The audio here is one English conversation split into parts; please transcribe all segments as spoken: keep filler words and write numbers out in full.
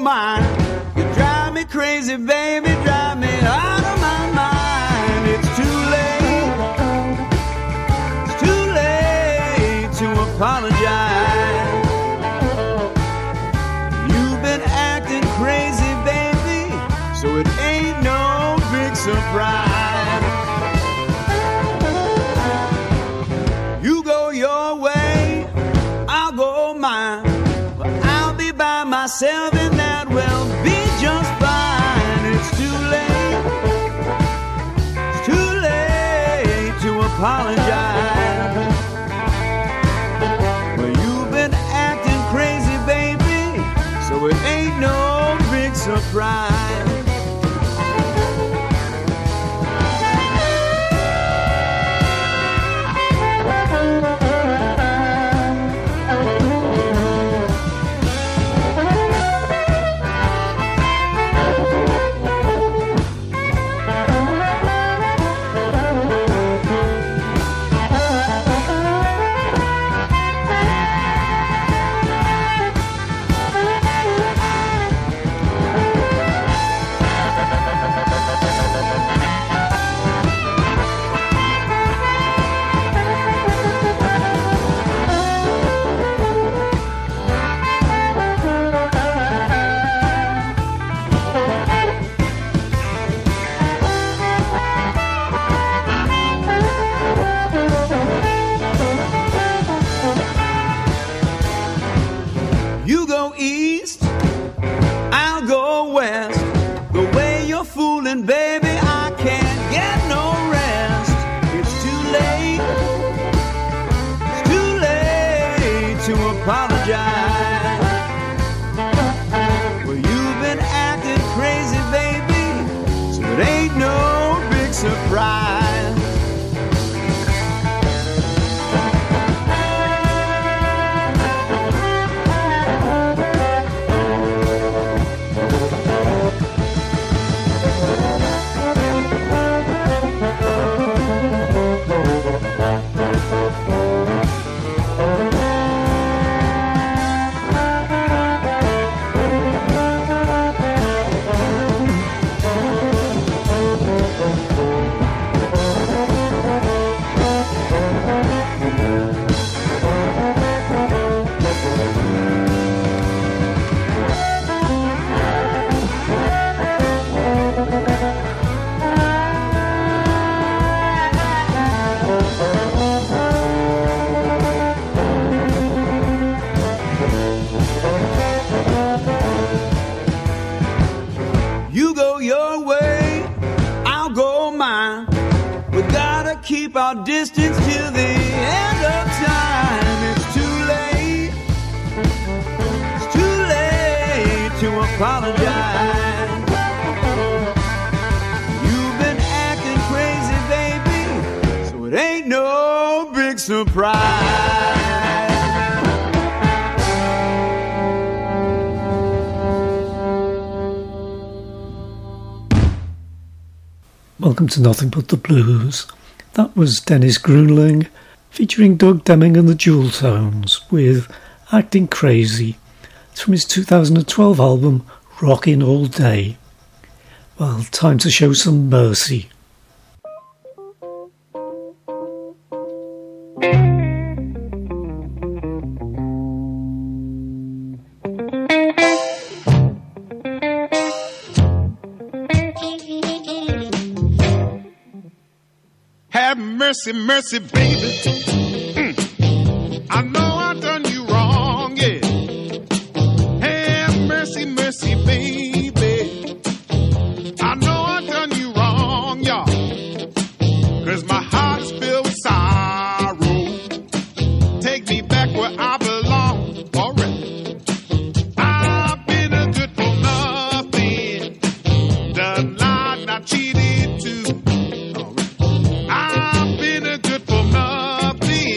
my, you drive me crazy, baby, drive me out of my mind. It's too late, it's too late to apologize. You've been acting crazy, baby, so it ain't no big surprise. You go your way, I'll go mine, but I'll be by myself and that will be just fine. It's too late, it's too late to apologize. Well, you've been acting crazy, baby, so it ain't no big surprise. You go east, I'll go west. The way you're fooling, baby, I can't get no rest. It's too late, it's too late to apologize. Well, you've been acting crazy, baby, so it ain't no big surprise. You go your way, I'll go mine. We gotta keep our distance till the end of time. It's too late, it's too late to apologize. You've been acting crazy, baby, so it ain't no big surprise. Welcome to Nothing But the Blues. That was Dennis Gruenling featuring Doug Deming and the Jewel Tones with Acting Crazy. It's from his two thousand twelve album Rockin' All Day. Well, time to show some mercy. Have mercy, mercy, baby. Mm. I know I done you wrong, yeah. Have mercy, mercy, baby. I know I done you wrong, y'all. 'Cause my heart is filled with sorrow. Take me back where I belong, already. I've been a good for nothing. Done lied, not cheated too. I've been a good for nothing.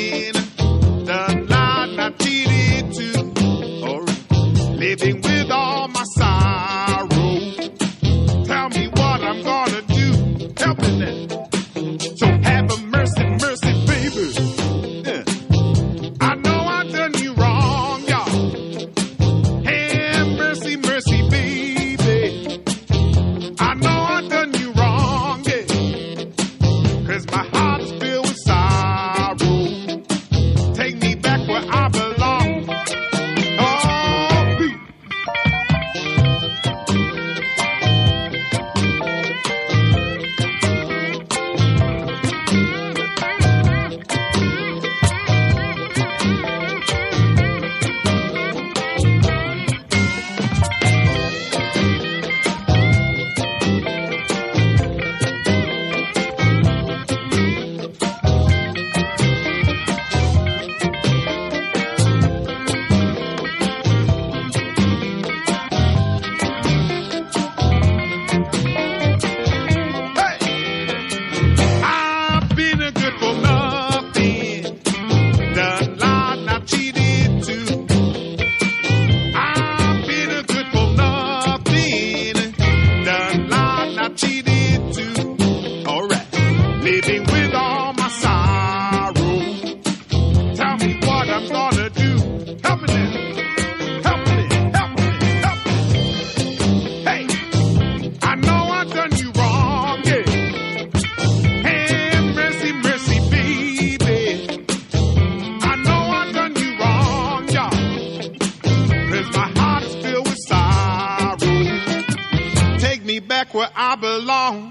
back where I belong.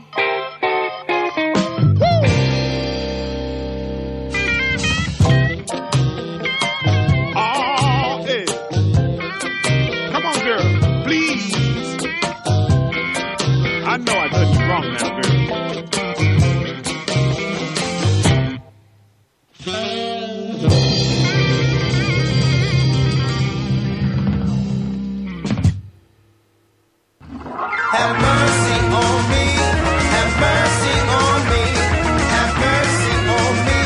Oh, hey. Come on, girl, please. I know I done you wrong now, girl. Have mercy on me, have mercy on me, have mercy on me.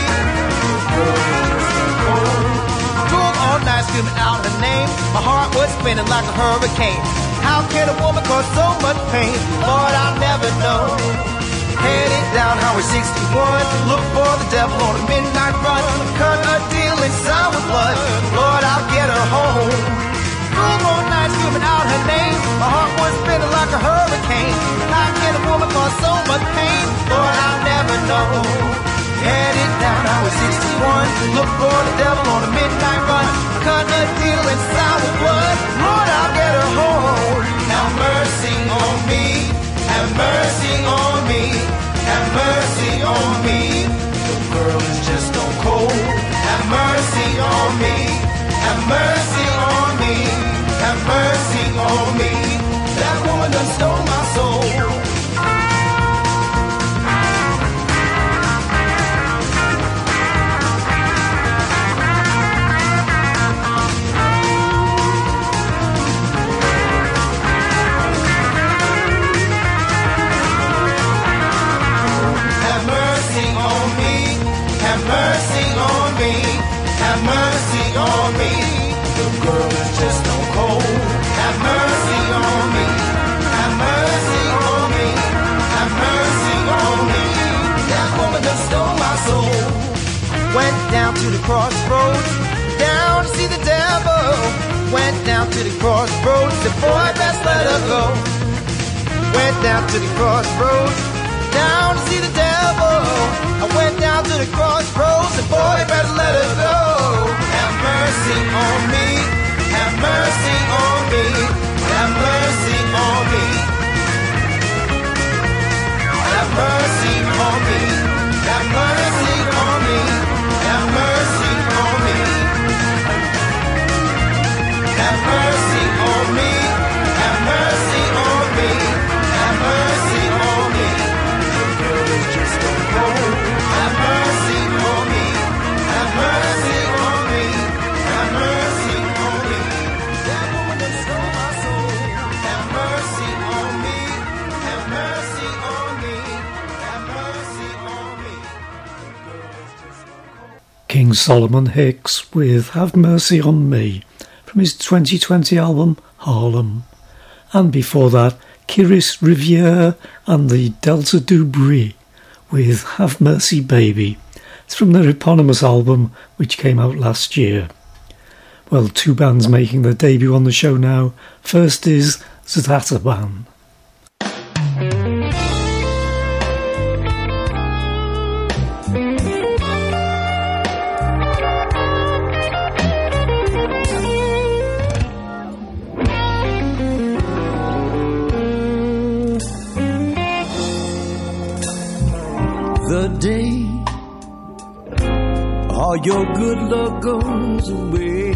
Drove all night screaming out her name, my heart was spinning like a hurricane. How can a woman cause so much pain? Lord, I'll never know. Headed down Highway sixty-one, look for the devil on a midnight run. Cut a deal inside with blood, Lord, I'll get her home. Drove all night screaming out her name, my heart was spinning like a hurricane. How can a woman cause so much pain? Lord, I'll never know. Headed down Highway sixty-one, look for the devil on a midnight run. Cut a deal inside with blood, Lord, I'll get her home. Have mercy on me, have mercy on me, have mercy on me. The girl is just stone cold. Have mercy on me, have mercy on me, have mercy on me. That woman done stole my soul. Have mercy on me, have mercy on me, have mercy on me. The girl is just stone cold. Have mercy on me, have mercy on me, have mercy on me. That woman done stole my soul. Went down to the crossroads, down to see the devil. Went down to the crossroads, the boy best let her go. Went down to the crossroads, down to see the devil. I went down to the crossroads, the boy better let her go. Have mercy on me, have mercy on me, have mercy on me. Have mercy on me, have mercy on me, have mercy on me. Have mercy on me, have mercy on me, have mercy on me. The girl is just stone cold. Have mercy on me, have mercy on me, have mercy on me. That woman done stole my soul. Have mercy on me, have mercy on me, have mercy on me. The girl is just stone cold. King Solomon Hicks with Have Mercy on Me from his twenty twenty album Harlem. And before that, Kiris Riviere and the Delta Dubris with Have Mercy Baby. It's from their eponymous album which came out last year. Well, two bands making their debut on the show now. First is Zatataban. The day all your good luck goes away,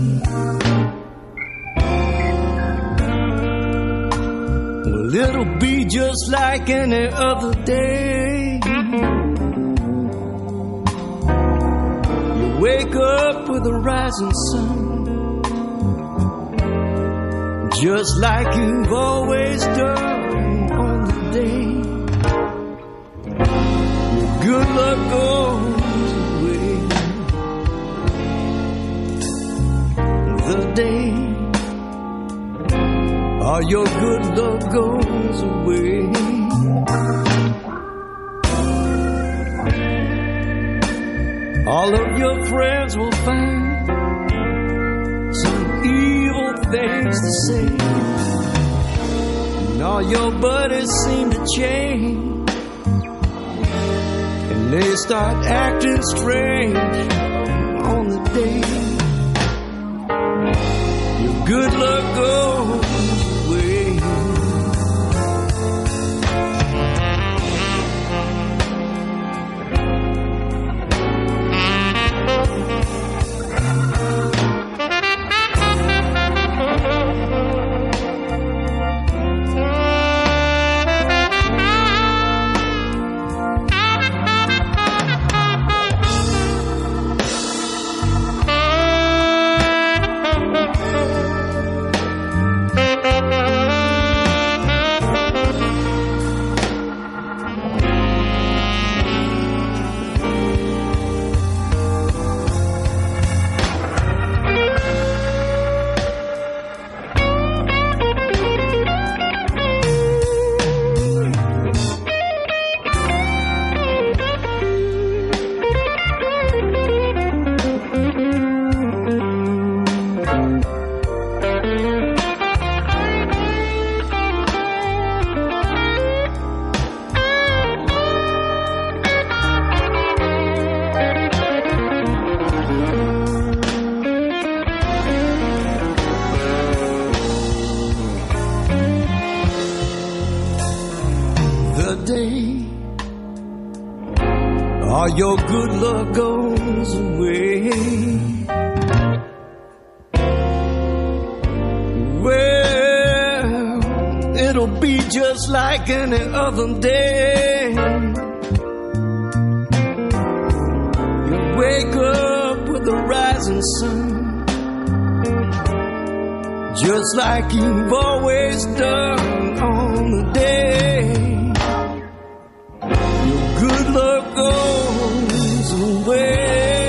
well, it'll be just like any other day. You wake up with a rising sun, just like you've always done on the day. Good luck goes away. The day all your good luck goes away, all of your friends will find some evil things to say, and all your buddies seem to change. They start acting strange on the day your good luck goes away. day, all your good luck goes away. Well, it'll be just like any other day. You wake up with the rising sun, just like you've always done on the day your good luck goes away.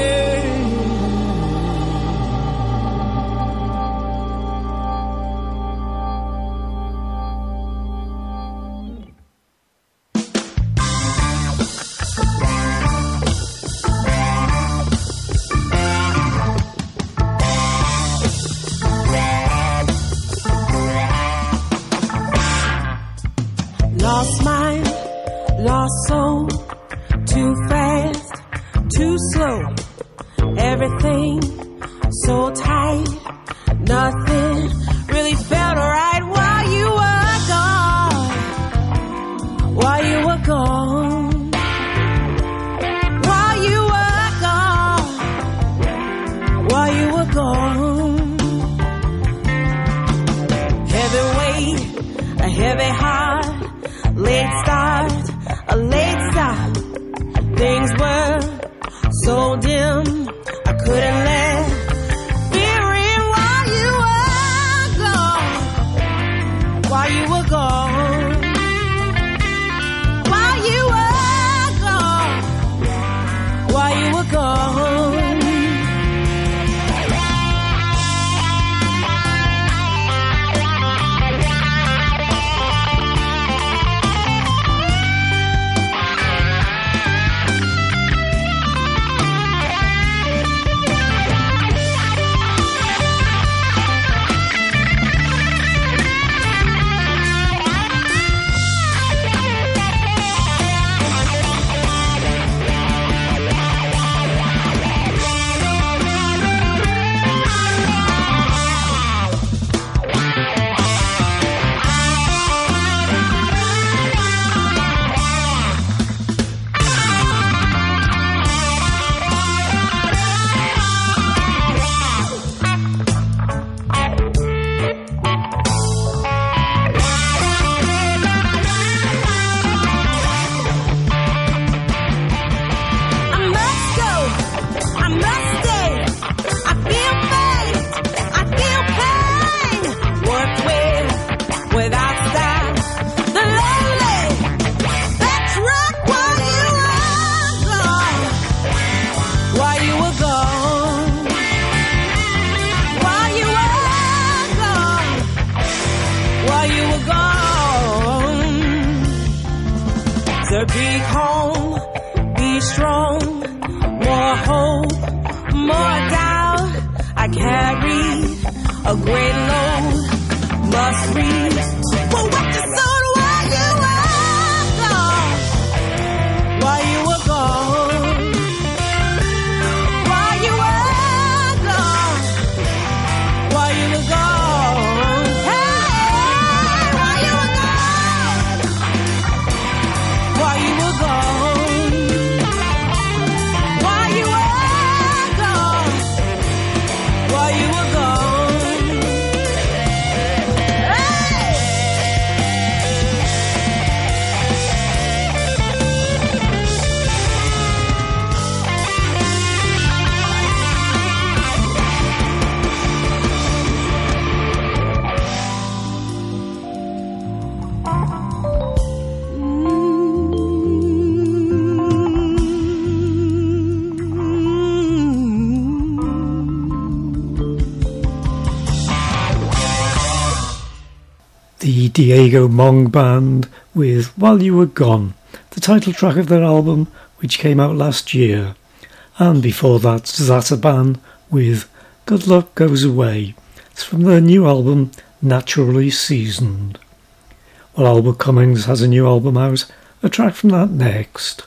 Lost mind, lost soul, too fast, too slow. Everything so tight, nothing really felt right while you were gone. While you were gone. While you were gone. While you were gone. Heavy weight, a heavy heart. Late start, a late stop. Things were so dim, I couldn't let fear in while you were gone. While you were gone. While you were gone. While you were gone. So be calm, be strong, more hope, more doubt. I carried a great load, must reach for what you sold while you were gone. While you were gone. While you were gone. While you were gone. Hey, while you were gone. While you were gone. While you were gone. While you were gone. Hey! The Diego Mong Band with While You Were Gone, the title track of their album which came out last year. And before that, Zataban with Good Luck Goes Away. It's from their new album, Naturally Seasoned. Well, Albert Cummings has a new album out, a track from that next.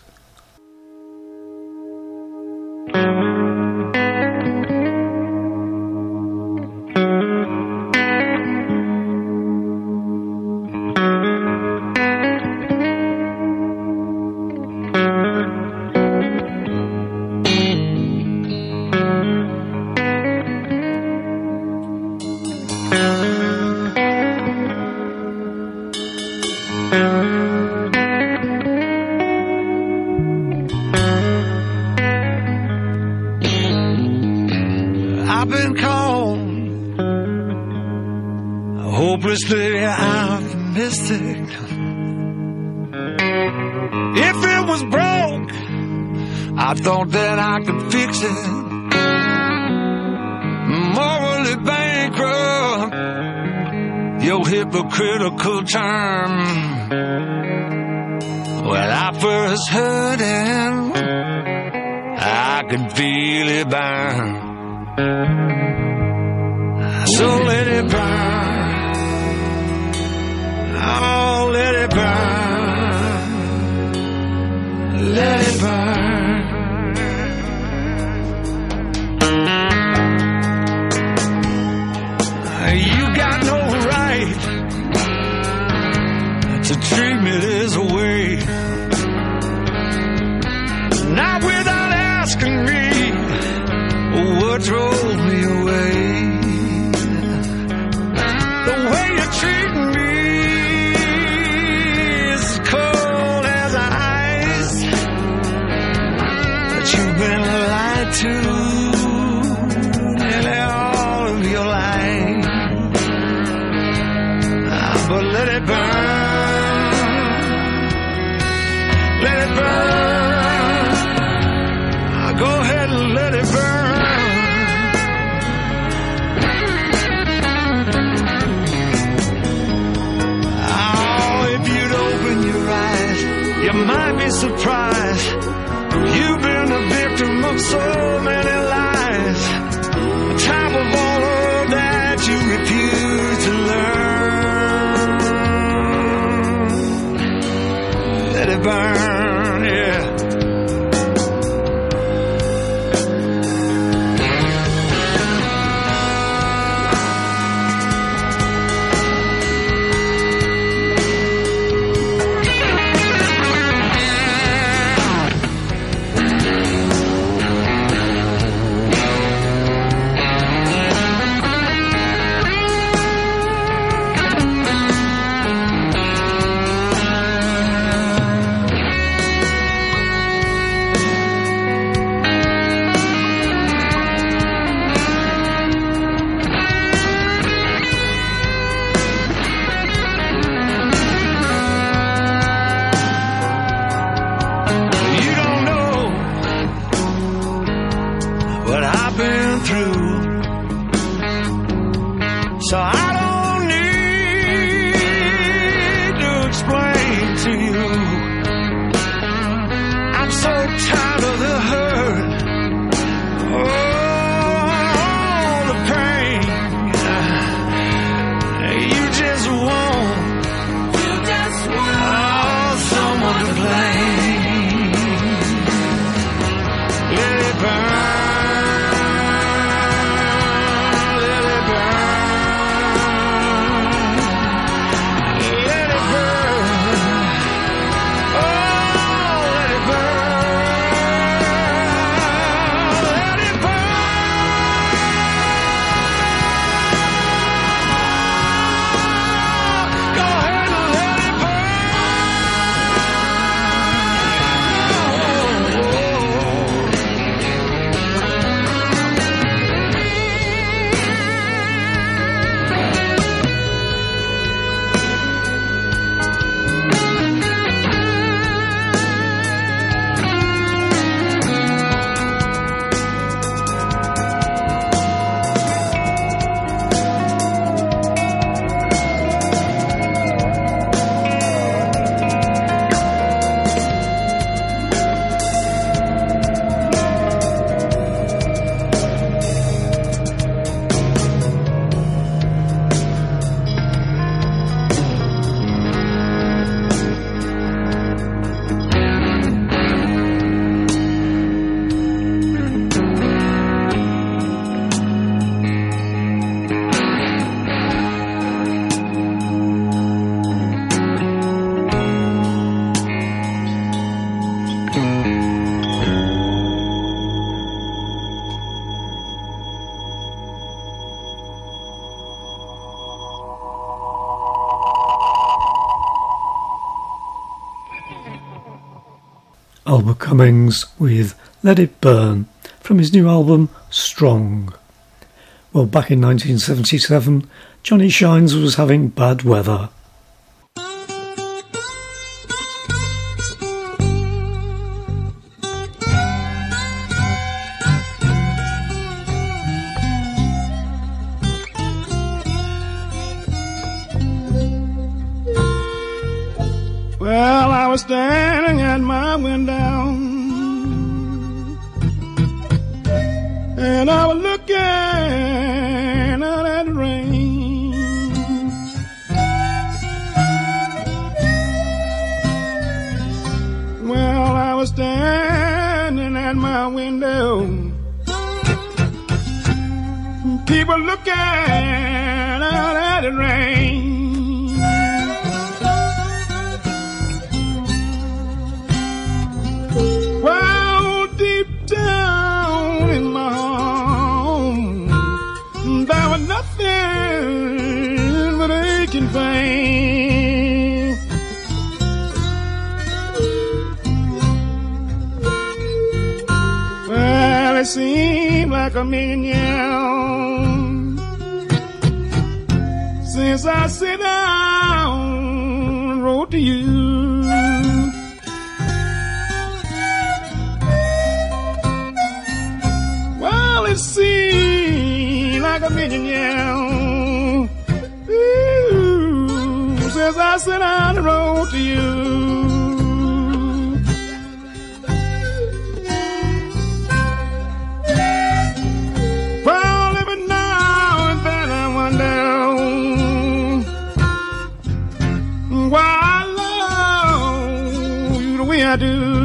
hopelessly optimistic. If it was broke, I thought that I could fix it. Morally bankrupt, your hypocritical term. When I first heard it, I could feel it burn. So let it burn. Oh, let it burn. Let it burn. You got no right to treat me this way. Not without asking me what drove me away. The way you're treating me is as cold as ice. But you've been lied to nearly all of your life. Ah, but let it burn. Let it burn. Ah, go ahead and let it burn. You might be surprised. You've been a victim of so many lies. The type of all of that you refuse to learn. Let it burn, yeah. So I don't need to explain to you. I'm so tired of the hurt, oh, the pain. You just want, you just want oh, someone to blame. Let it burn. Albert Cummings with Let It Burn from his new album Strong. Well, back in nineteen seventy-seven, Johnny Shines was having bad weather. Well, I was standing at my window, and I was looking out at the rain. Well, I was standing at my window, people looking out at the rain. Well, deep down in my home, there was nothing but aching pain. Well, it seemed like a million years since I sit down and wrote to you. It seemed like a million years Ooh, since I sat down the road to you. Well, every now and then I wonder why I love you the way I do.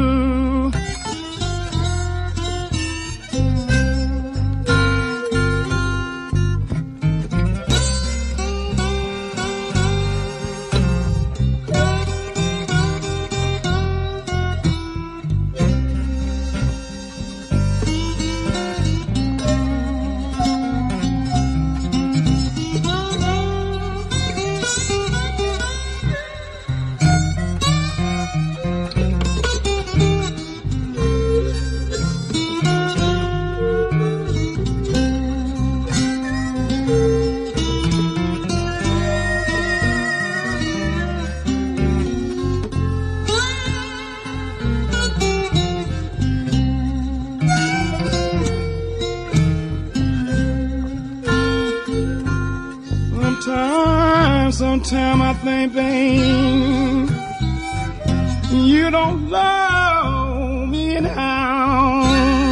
Sometimes I think, babe, you don't love me now.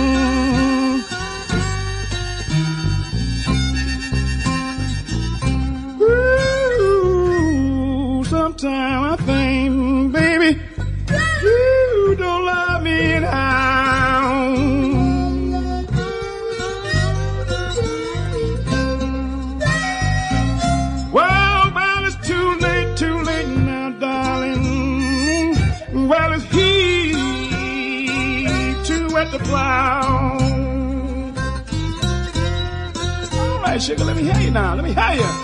Ooh, sometimes I think, baby, you don't love me now. Well, it's he too at the plow. All right, sugar, let me hear you now. Let me hear you.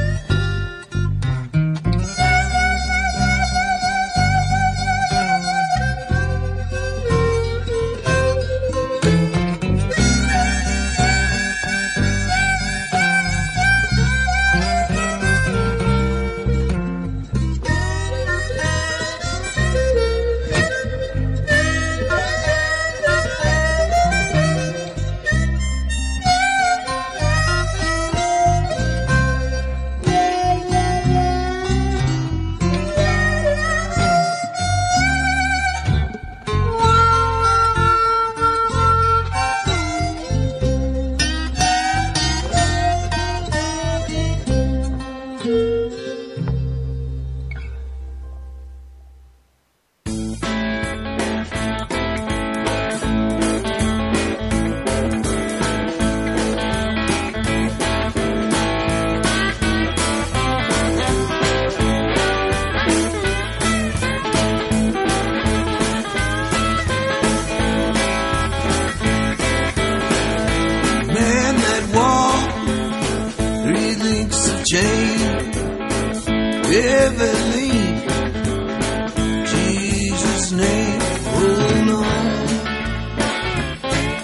Beverly, Jesus' name, hold on.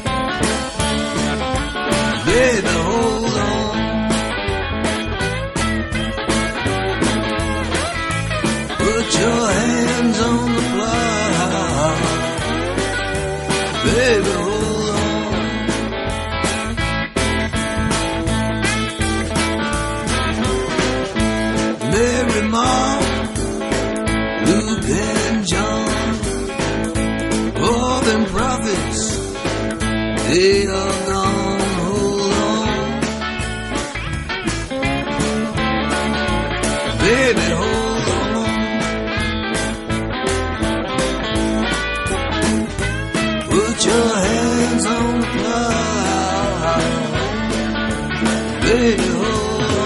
Baby, hold on. Put your hands on the plow, baby, hold on. Mary, Mark, Luke and John, all them prophets, they are gone, hold on. Baby, hold on. Put your hands on the plow, baby, hold on.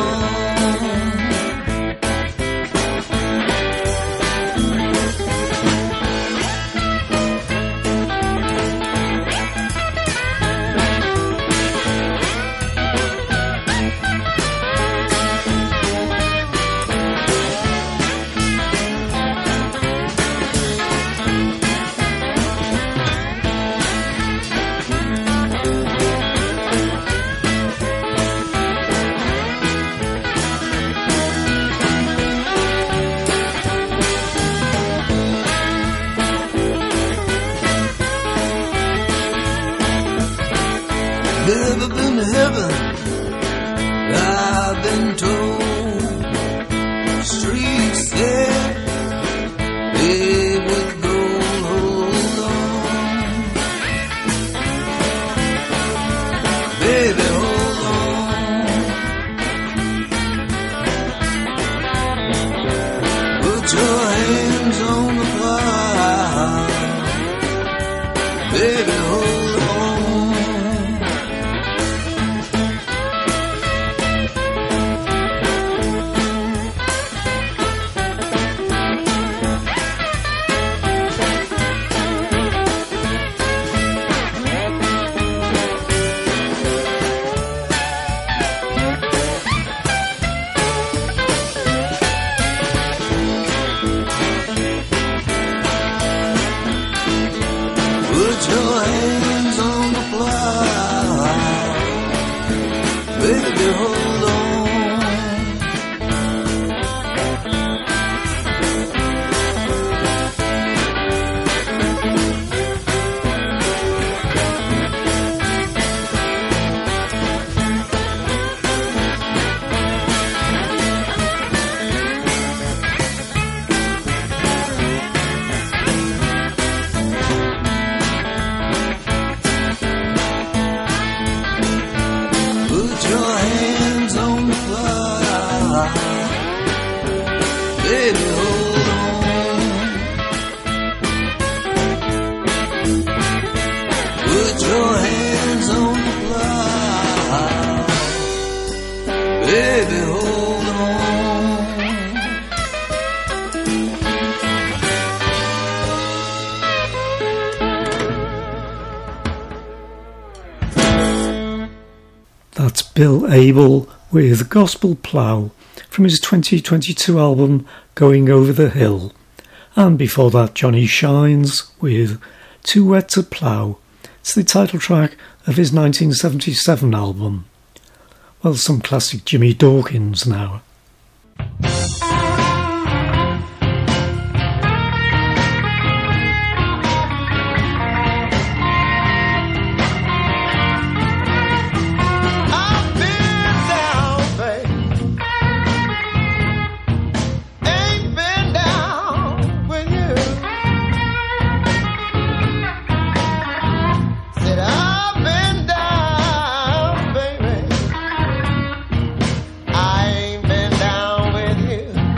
Never been to heaven, I've been told. Streets there, paved with gold, hold on. Baby, hold on. Put your hands on the plow, baby, hold on. Put your hands on the plow, baby, hold on. Put your hands on the plow, baby, hold on. Put your hands on the plow, baby, hold on. That's Bill Abel with Gospel Plough from his twenty twenty-two album Going Over the Hill. And before that, Johnny Shines with Too Wet to Plough. It's the title track of his nineteen seventy-seven album. Well, some classic Jimmy Dawkins now. I've been down, babe. Ain't been down with you. Said I've been down, baby. I ain't been down with you.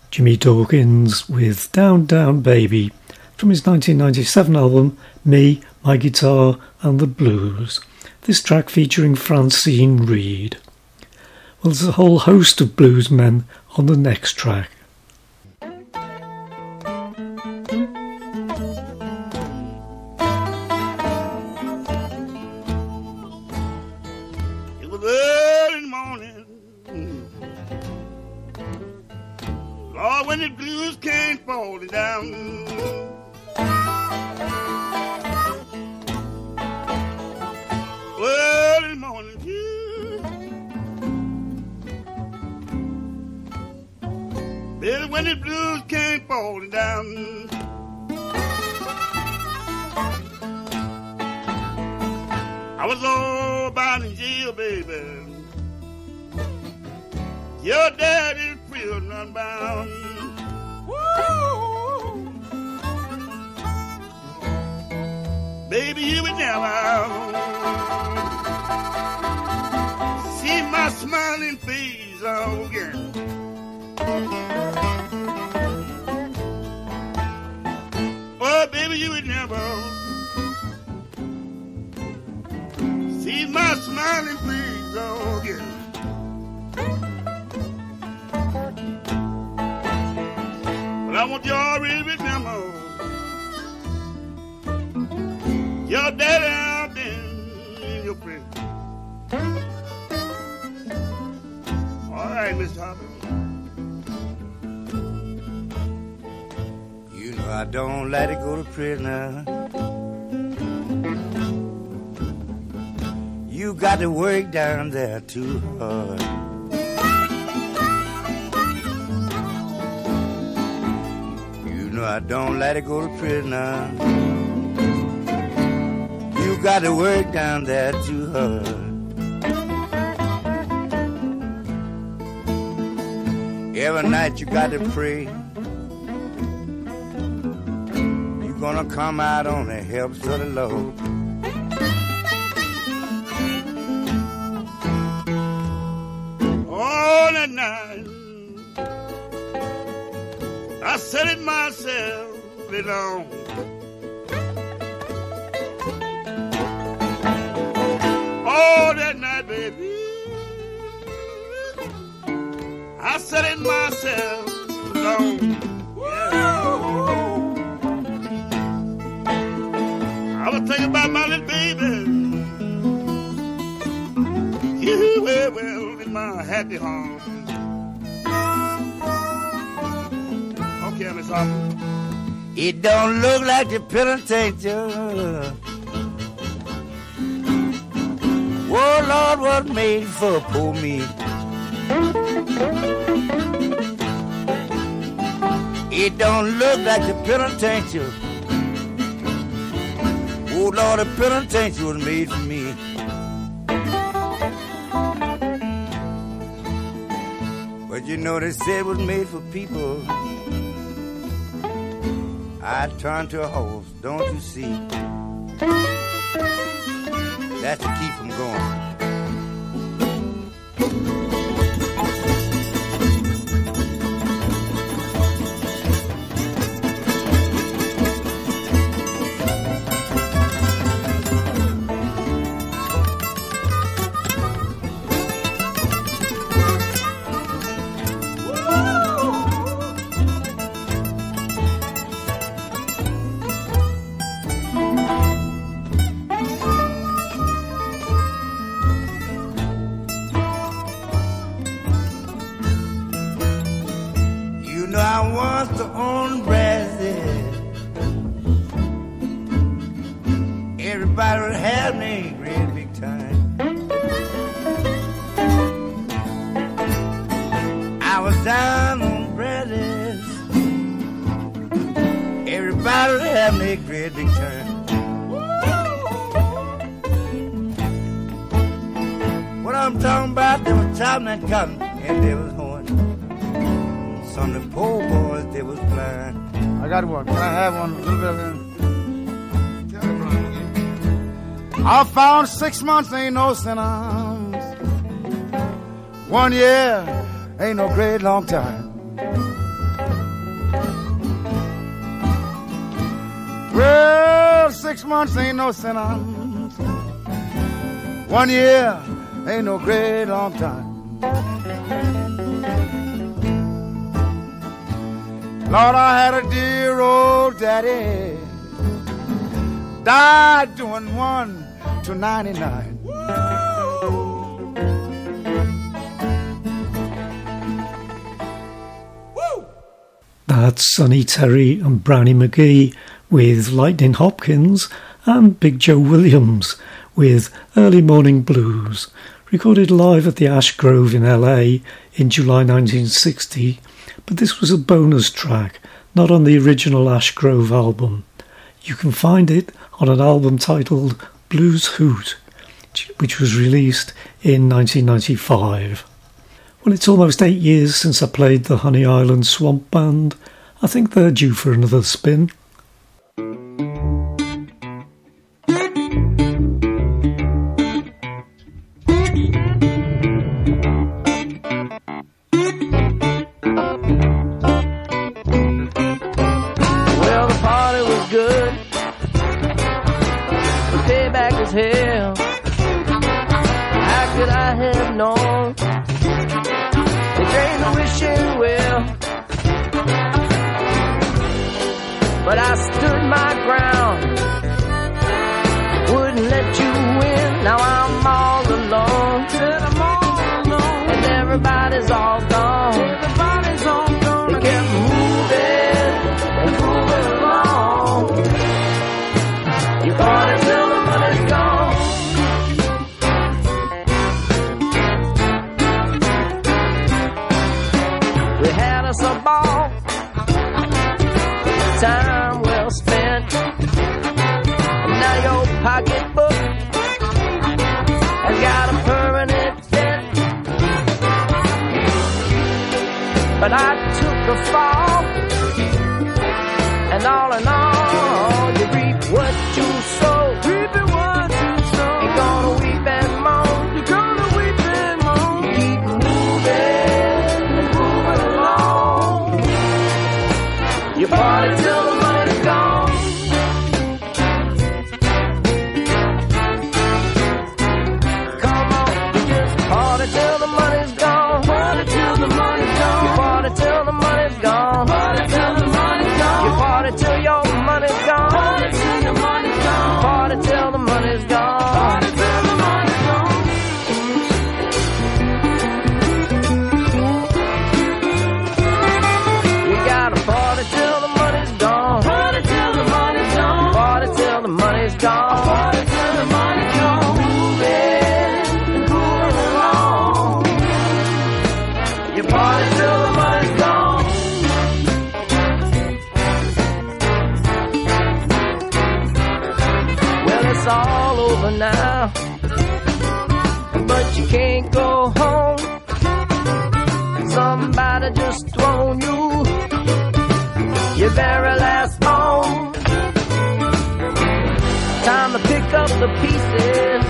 Jimmy Dawkins with Down Down Baby from his nineteen ninety-seven album Me, My Guitar and the Blues. This track featuring Francine Reed. Well, there's a whole host of blues men on the next track. It was early in the morning, Lord, when the blues came falling down. Early in the morning, yeah. Baby, when the blues came falling down. I was all bound in jail, baby. Your daddy's prison unbound. Woo! Baby, you would never see my smiling face again. Oh, baby, you would never see my smiling face again. But I want you all to remember your daddy out there in your place. All right, Mister Hopper. You know I don't let it go to prison. You got to work down there too hard. You know I don't let it go to prison. You got to work down there too hard. Every night you got to pray. You're gonna come out on the helps of the Lord. All that night I said it myself alone. All that night, baby, I said it myself alone. I was thinking about my little baby. You well, well in my happy home. Okay, Miss Harper. It don't look like the penitentiary. Oh, Lord, was made for poor me. It don't look like the penitentiary. Oh, Lord, the penitentiary was made for me. But you know they said it was made for people. I turned to a horse, don't you see? That's to keep them going. And cotton, and they was horn. Some of the poor boys, they was blind. I got one. Can I have one? A little bit of it. I found six months ain't no sentence. One year ain't no great long time. Six months ain't no sentence. One year ain't no great long time. Lord, I had a dear old daddy, died doing one to ninety-nine. That's Sonny Terry and Brownie McGee with Lightning Hopkins, and Big Joe Williams with Early Morning Blues, recorded live at the Ash Grove in L A in July nineteen sixty, but this was a bonus track, not on the original Ash Grove album. You can find it on an album titled Blues Hoot, which was released in nineteen ninety-five. Well, it's almost eight years since I played the Honey Island Swamp Band. I think they're due for another spin. Well, the party was good, the payback is hell. How could I have known? Drain the wishing well, but I stood my ground, wouldn't let you win. Now I'm all alone, I'm all alone, and everybody's all gone. Everybody's all gone. They kept moving and moving along. You party till the money's gone. Us a ball, time well spent, and now your pocketbook has got a permanent dent. But I took a fall, and all in all, you reap what you sow. Reaping what you sow. Ain't gonna weep and moan. You're gonna weep and moan. You keep moving and moving along. You party till the money's gone. Come on, you just party till the money's gone. Party till the money's gone. You party till the money's gone. Party till the money's gone. You party till your money's gone. Party till your money's gone. Party till the money's gone. Party till the money's gone. You gotta party till the money's gone. Party till the money's gone. Party till the money's gone. Party till the money's gone. Moving and moving along. You party till the money's gone. Well, it's all over now, but you can't go home. Somebody just thrown you your very last bone. Time to pick up the pieces.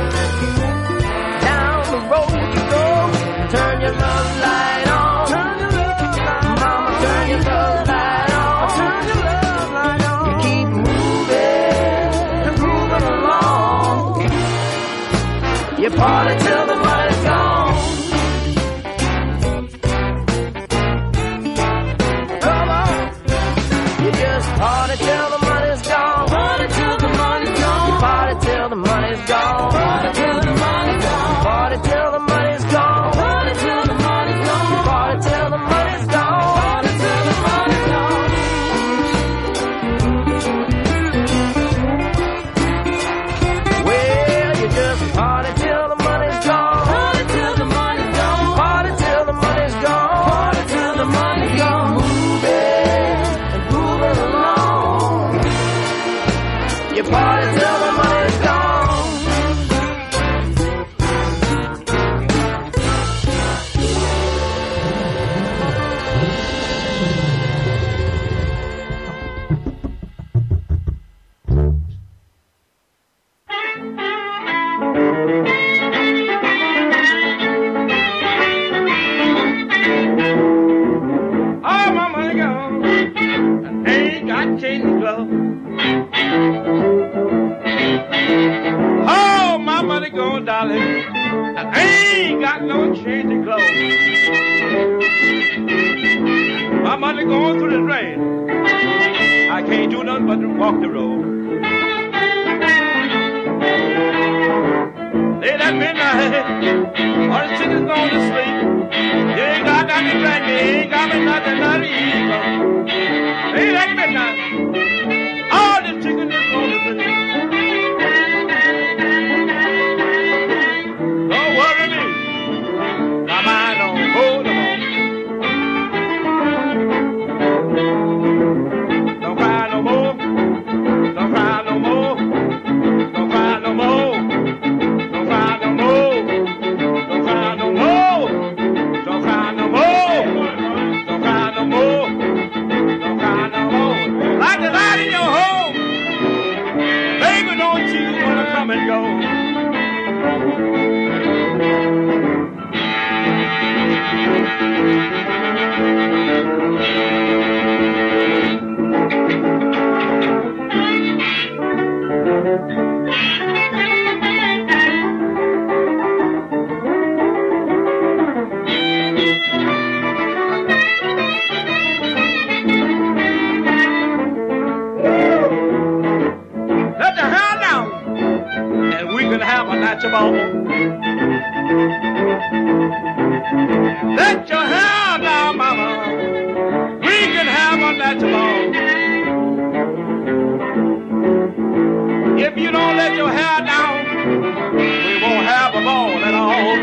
Down the road you go. Turn your love light on. Turn your love light on. Mama, turn your love light on. Turn your love light on. You keep moving and moving along. You party till the money's gone. Party till the money's gone. Party till the money's gone. You party till the money's gone. Party till the money's gone. Party till the money's gone. Party till the money's gone. You party till the money's gone. Party till the money's gone. Well, you just party till the money's gone. Party till the money's gone. Party till the money's gone. Party till the money's gone. Moving and moving along. You party till the money's gone. All my money gone, and ain't got change in glove. ain't got no change of clothes. My money going through the drain. I can't do nothing but to walk the road. Late at midnight, all the chickens gone to sleep. You ain't got nothing to drink, you ain't got me nothing, nothing to eat. Late at midnight, all the chickens is gone to sleep. Don't worry me, my mind don't hold them on. Don't cry no more, don't cry no more, don't cry no more. Don't cry no more, don't cry no more, don't cry no more, don't cry no more, don't cry no more. Like the light in your home, baby, don't you wanna come and go? Let the hand down, and we can have a natural ball. Let your hair down, mama. We can have a natural ball. If you don't let your hair down, we won't have a ball at all.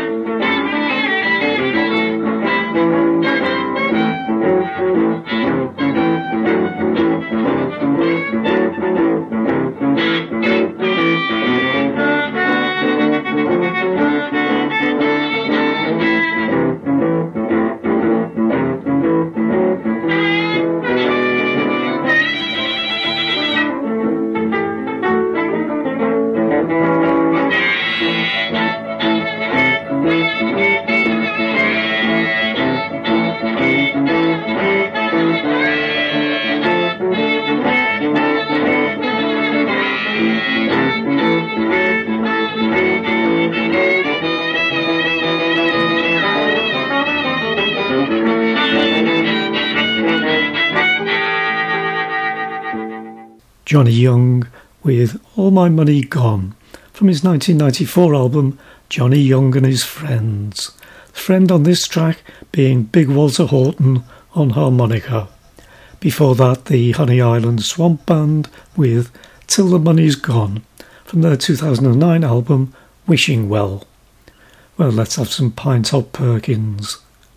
Johnny Young with All My Money Gone from his nineteen ninety-four album Johnny Young and His Friends. The friend on this track being Big Walter Horton on harmonica. Before that, the Honey Island Swamp Band with Till the Money's Gone from their two thousand nine album Wishing Well. Well, let's have some Pinetop Perkins.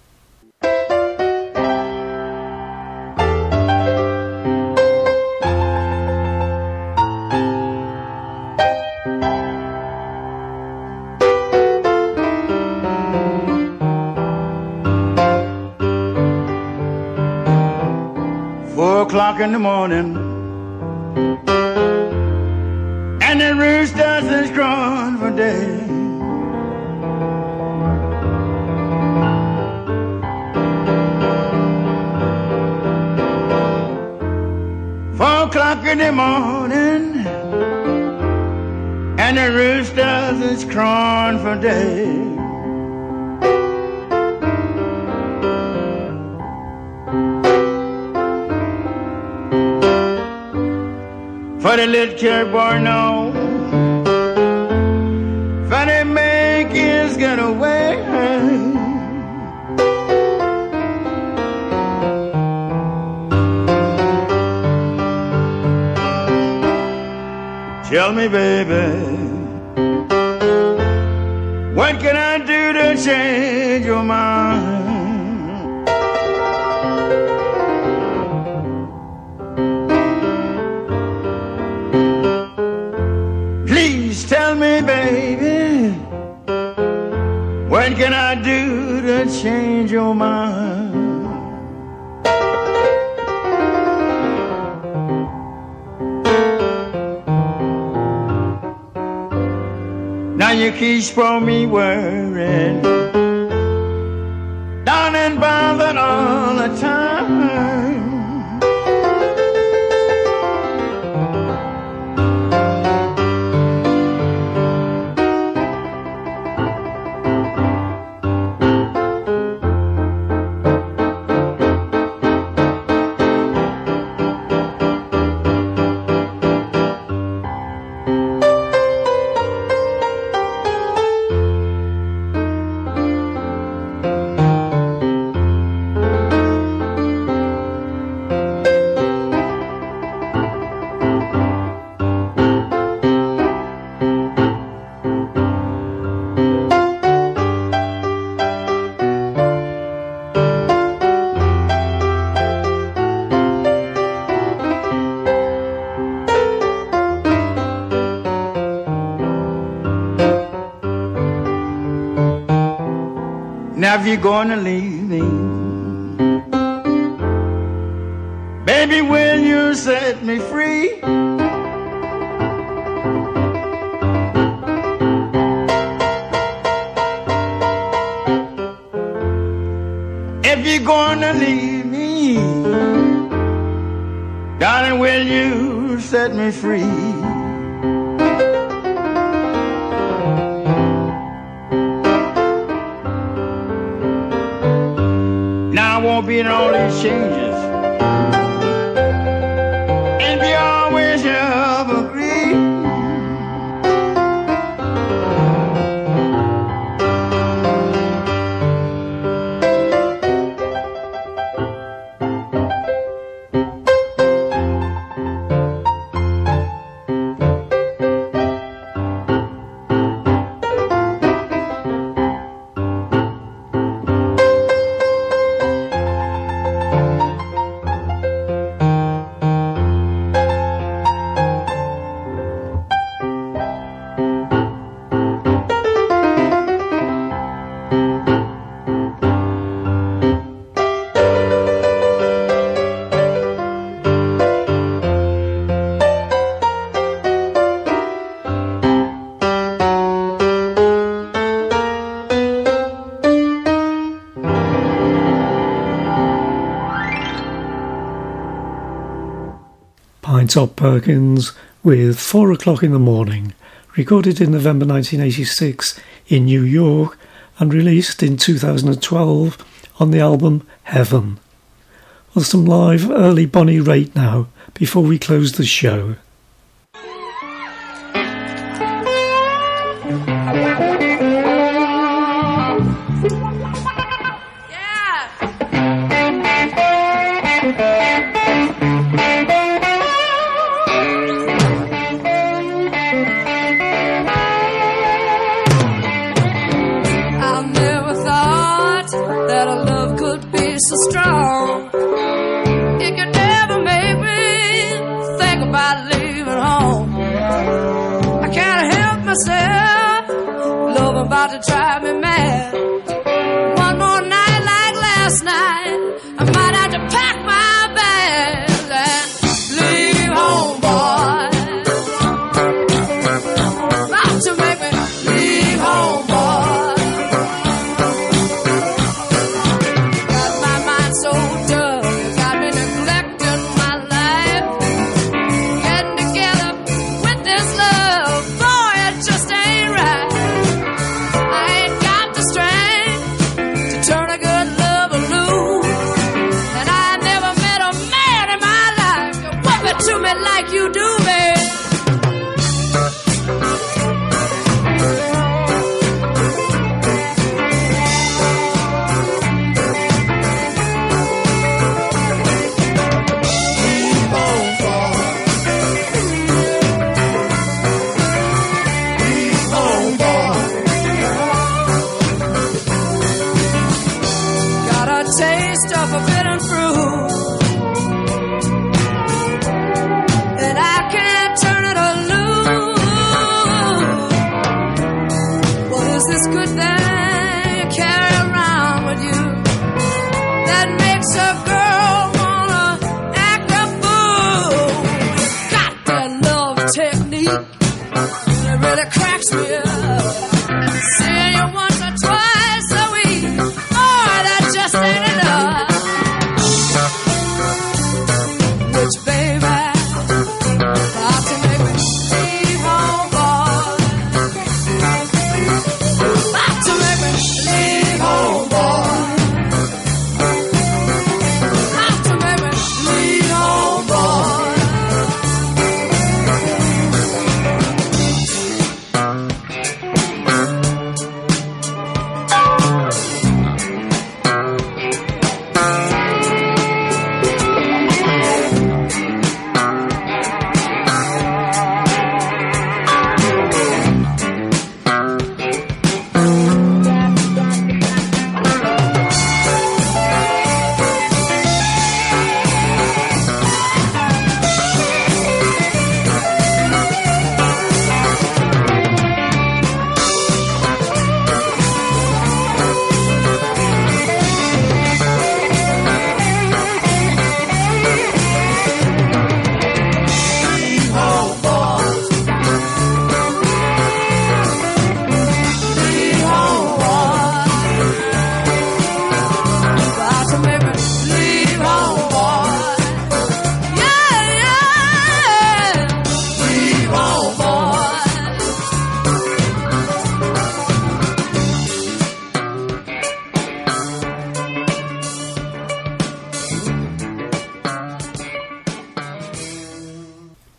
O'clock in the morning, and the roosters is crowing for day. Four o'clock in the morning, and the roosters is crowing for day. For the little cherry boy know, for they make his get away. Tell me, baby, what can I do to change your mind? Tell me, baby, what can I do to change your mind? Now you keep for me worrying, down and bothered all the time. Have you gonna leave me? Baby, will you set me free? If you're gonna leave me, darling, will you set me free? Now I won't be in all these changes, and we always have agreed. Pinetop Perkins with Four O'Clock in the Morning, recorded in November nineteen eighty-six in New York and released in two thousand twelve on the album Heaven. Well, some live early Bonnie Raitt now before we close the show. So strong, it could never make me think about leaving home. I can't help myself, love about to drive me mad. One more night like last night, I might have to pack my bags and leave home, boy. About to make me leave home, boy. Like you do, babe. Leave home, boy. Leave home, boy. Got a taste of forbidden fruit. I can't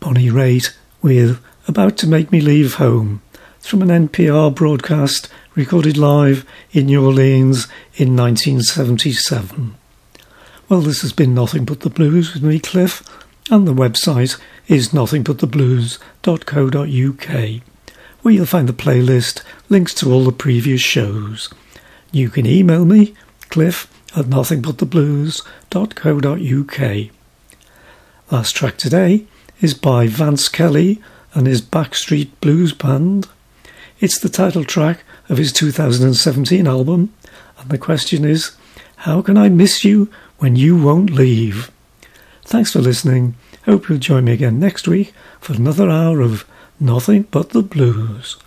Bonnie Raitt with About to Make Me Leave Home. It's from an N P R broadcast recorded live in New Orleans in nineteen seventy-seven. Well, this has been Nothing But the Blues with me, Cliff, and the website is nothing but the blues dot co dot uk, where you'll find the playlist, links to all the previous shows. You can email me, cliff at nothing but the blues dot co dot uk. Last track today is by Vance Kelly and his Backstreet Blues Band. It's the title track of his two thousand seventeen album, and the question is, how can I miss you when you won't leave? Thanks for listening. Hope you'll join me again next week for another hour of Nothing But the Blues.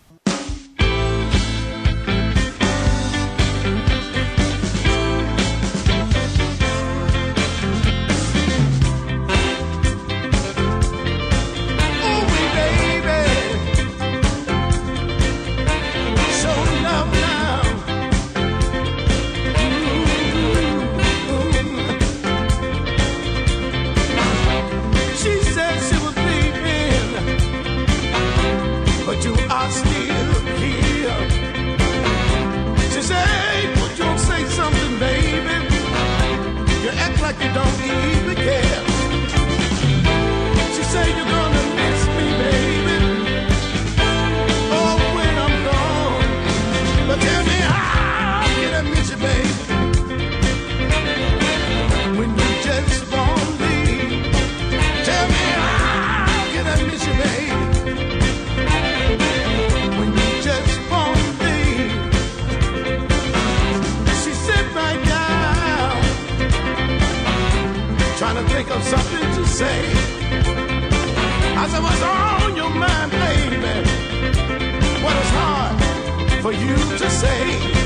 Something to say. I said, what's on your mind, baby? What is hard for you to say?